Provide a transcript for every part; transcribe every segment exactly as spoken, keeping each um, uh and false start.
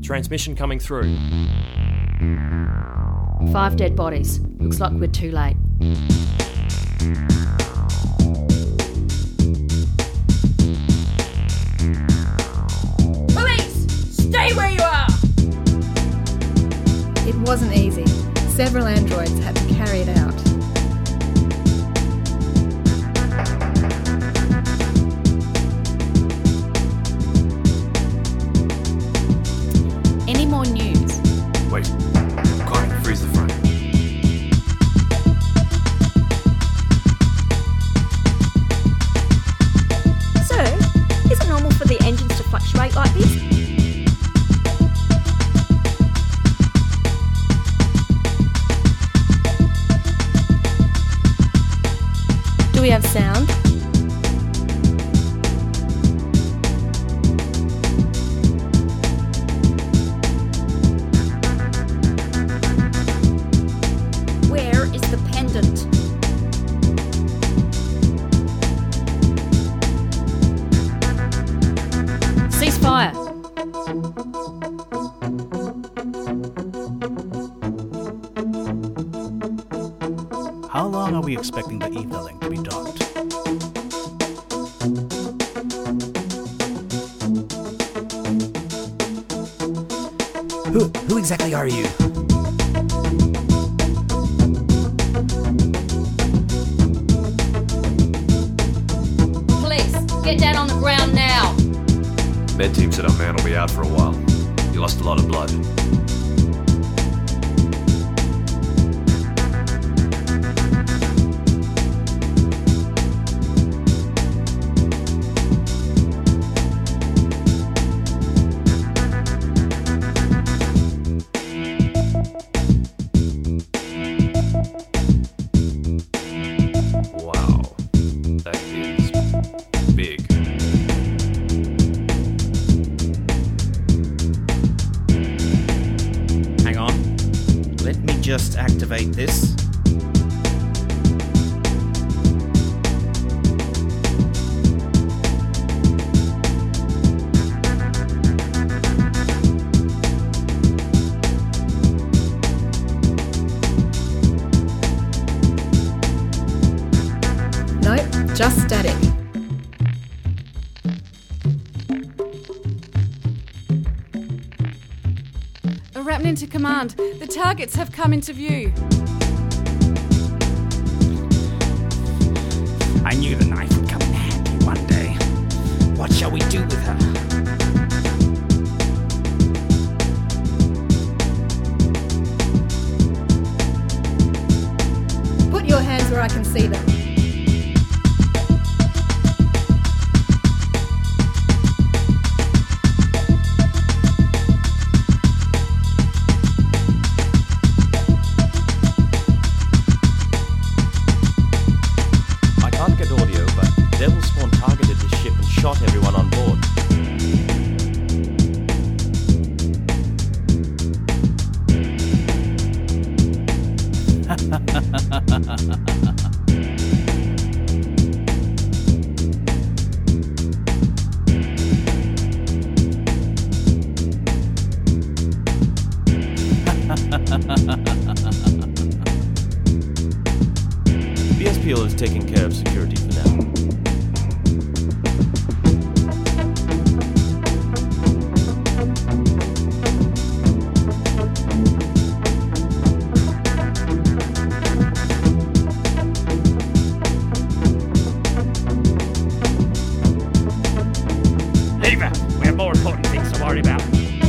Transmission coming through. Five dead bodies. Looks like we're too late. Police! Stay where you are! It wasn't easy. Several androids had to carry it out. Any more news? Wait. Connie, freeze the frame. Sir, is it normal for the engines to fluctuate like this? Do we have sound? Where is the pendant? Cease fire. How long are we expecting the Eva-Link to be docked? Who, who exactly are you? Police, get down on the ground now. Med team said our man will be out for a while. He lost a lot of blood. Wow. That is big. Hang on. Let me just activate this. Nope, just static. Arachnid to command. The targets have come into view. I knew the knife would come in handy one day. What shall we do with her? Put your hands where I can see them. I can't get audio, but Devil Spawn targeted the ship and shot everyone on board. The S P L is taking care of security for now. Leave her. We have more important things to worry about.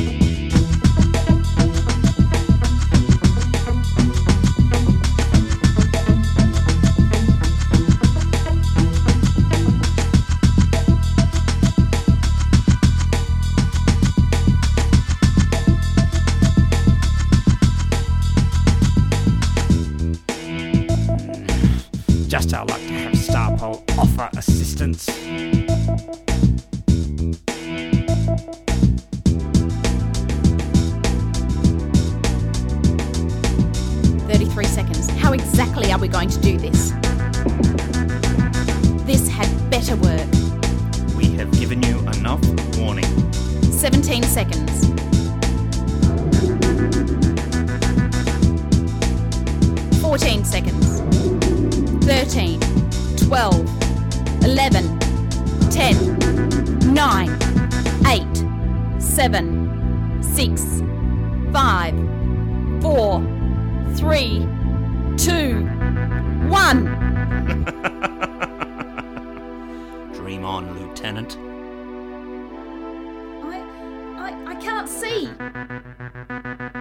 Just how I'd like to have Starpole offer assistance. thirty-three seconds. How exactly are we going to do this? This had better work. We have given you enough warning. seventeen seconds. seconds. thirteen, twelve, eleven, ten, nine, eight, seven, six, five, four, three, two, one. Dream on, Lieutenant. I, I, I can't see.